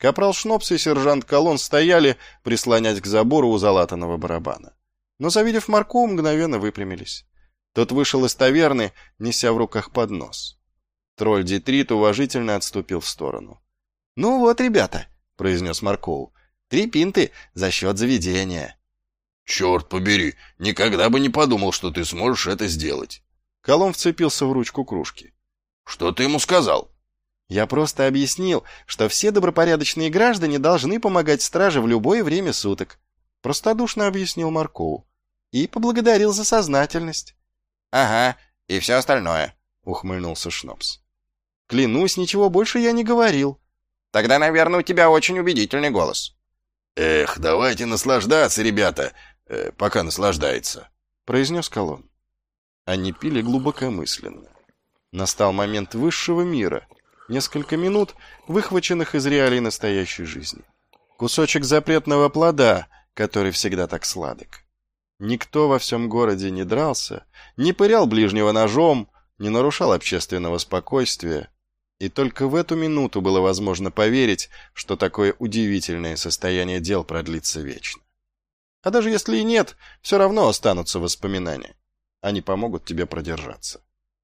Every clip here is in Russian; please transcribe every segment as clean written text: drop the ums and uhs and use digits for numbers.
Капрал Шнопс и сержант Колон стояли, прислонясь к забору у залатанного барабана. Но, завидев Маркова, мгновенно выпрямились. Тот вышел из таверны, неся в руках поднос. Тролль Дитрит уважительно отступил в сторону. — Ну вот, ребята, — произнес Марков, — 3 пинты за счет заведения. — Черт побери, никогда бы не подумал, что ты сможешь это сделать. Колон вцепился в ручку кружки. — Что ты ему сказал? — Я просто объяснил, что все добропорядочные граждане должны помогать страже в любое время суток. Простодушно объяснил Марков. И поблагодарил за сознательность. — Ага, и все остальное, — ухмыльнулся Шнопс. — Клянусь, ничего больше я не говорил. — Тогда, наверное, у тебя очень убедительный голос. — Эх, давайте наслаждаться, ребята, пока наслаждается, — произнес Колон. Они пили глубокомысленно. Настал момент высшего мира. Несколько минут, выхваченных из реалий настоящей жизни. Кусочек запретного плода, который всегда так сладок. Никто во всем городе не дрался, не пырял ближнего ножом, не нарушал общественного спокойствия. И только в эту минуту было возможно поверить, что такое удивительное состояние дел продлится вечно. А даже если и нет, все равно останутся воспоминания. Они помогут тебе продержаться.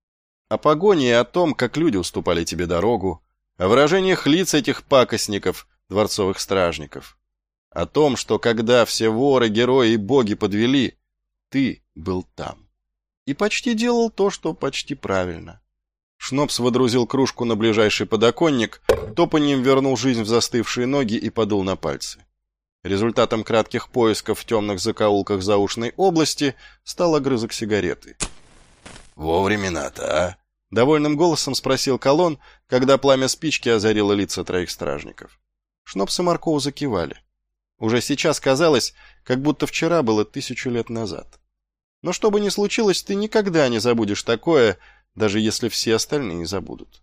О погоне и о том, как люди уступали тебе дорогу, о выражениях лиц этих пакостников, дворцовых стражников, о том, что когда все воры, герои и боги подвели, ты был там. И почти делал то, что почти правильно. Шнопс водрузил кружку на ближайший подоконник, топаньем вернул жизнь в застывшие ноги и подул на пальцы. Результатом кратких поисков в темных закоулках заушной области стал огрызок сигареты. «Вовремя-то, а?» — довольным голосом спросил Колон, когда пламя спички озарило лица 3 стражников. Шнопс и Марков закивали. Уже сейчас казалось, как будто вчера было 1000 лет назад. Но что бы ни случилось, ты никогда не забудешь такое, даже если все остальные забудут.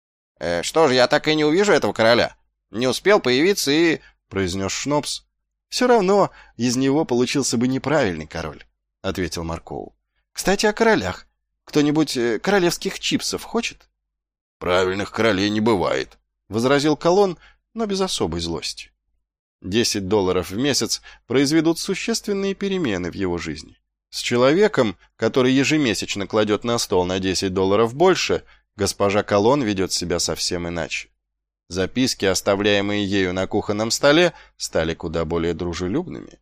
— Что же, я так и не увижу этого короля? Не успел появиться и... — произнес Шнопс. — Все равно из него получился бы неправильный король, — ответил Марков. — Кстати, о королях. Кто-нибудь королевских чипсов хочет? — Правильных королей не бывает, — возразил Колон, но без особой злости. $10 в месяц произведут существенные перемены в его жизни. С человеком, который ежемесячно кладет на стол на $10 больше, госпожа Колон ведет себя совсем иначе. Записки, оставляемые ею на кухонном столе, стали куда более дружелюбными.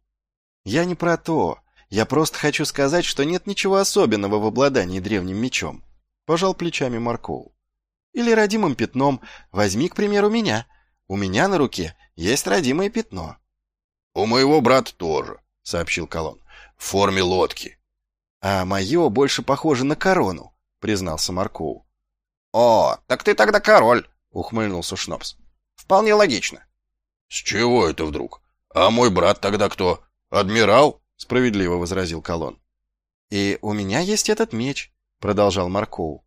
Я не про то. Я просто хочу сказать, что нет ничего особенного в обладании древним мечом. Пожал плечами Марков. Или родимым пятном. Возьми, к примеру, меня. У меня на руке есть родимое пятно. — У моего брата тоже, — сообщил Колон. — В форме лодки. — А мое больше похоже на корону, — признался Марков. — О, так ты тогда король, — ухмыльнулся Шнопс. — Вполне логично. — С чего это вдруг? А мой брат тогда кто? Адмирал? — справедливо возразил Колон. — И у меня есть этот меч, — продолжал Марков.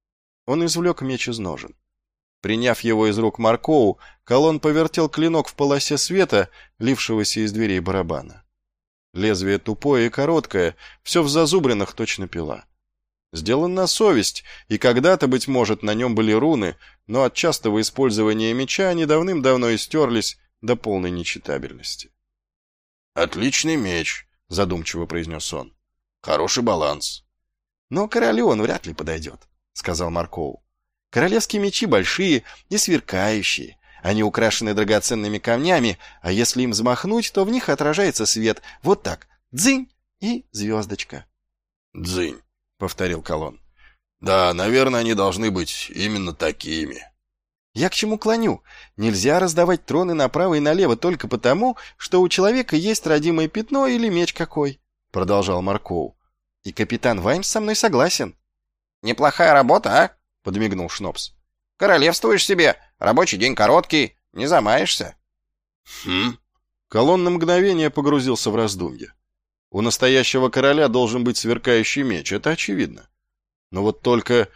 Он извлек меч из ножен. Приняв его из рук Маркову, Колон повертел клинок в полосе света, лившегося из дверей барабана. Лезвие тупое и короткое, все в зазубринах, точно пила. Сделан на совесть, и когда-то, быть может, на нем были руны, но от частого использования меча они давным-давно истерлись до полной нечитабельности. — Отличный меч, — задумчиво произнес он. — Хороший баланс. — Но королю он вряд ли подойдет, — сказал Марков. Королевские мечи большие и сверкающие. Они украшены драгоценными камнями, а если им взмахнуть, то в них отражается свет. Вот так. Дзынь и звездочка. «Дзынь», — повторил Колон. «Да, наверное, они должны быть именно такими». Я к чему клоню? Нельзя раздавать троны направо и налево только потому, что у человека есть родимое пятно или меч какой, — продолжал Марков. И капитан Ваймс со мной согласен. «Неплохая работа, а?» — подмигнул Шнопс. «Королевствуешь себе, рабочий день короткий, не замаешься». «Хм». Колон на мгновение погрузился в раздумья. У настоящего короля должен быть сверкающий меч, это очевидно. Но вот только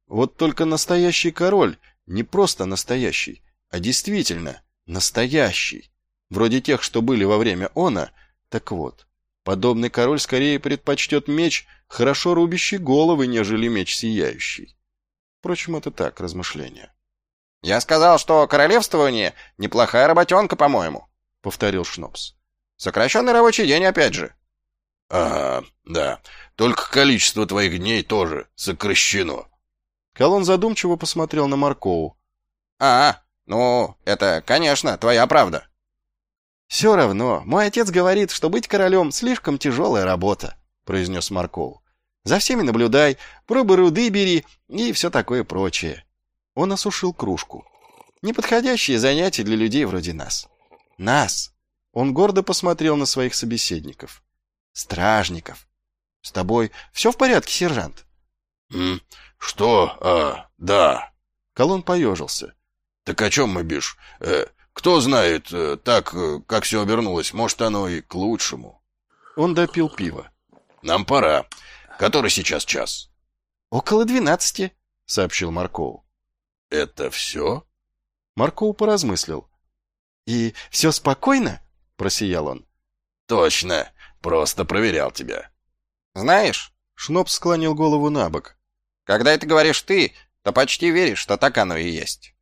настоящий король не просто настоящий, а действительно настоящий. Вроде тех, что были во время Она. Так вот, подобный король скорее предпочтет меч, хорошо рубящий головы, нежели меч сияющий. Впрочем, это так, размышления. «Я сказал, что королевствование — неплохая работенка, по-моему», — повторил Шнопс. «Сокращенный рабочий день, опять же». Ага, да. Только количество твоих дней тоже сокращено. Колон задумчиво посмотрел на Маркову. Ну, это, конечно, твоя правда». «Все равно, мой отец говорит, что быть королем — слишком тяжелая работа», — произнес Марков. «За всеми наблюдай, пробы руды бери и все такое прочее». Он осушил кружку. «Неподходящее занятие для людей вроде нас». «Нас!» Он гордо посмотрел на своих собеседников. «Стражников. С тобой все в порядке, сержант?» Что? Да». Колон поежился. «Так о чем мы, Биш? Кто знает, так, как все обернулось, может, оно и к лучшему». Он допил пиво. «Нам пора. Который сейчас час?» «Около 12, — сообщил Марков. «Это все?» Марков поразмыслил. «И все спокойно?» — просиял он. «Точно. Просто проверял тебя». «Знаешь, — Шнопс склонил голову на бок, когда это говоришь ты, то почти веришь, что так оно и есть».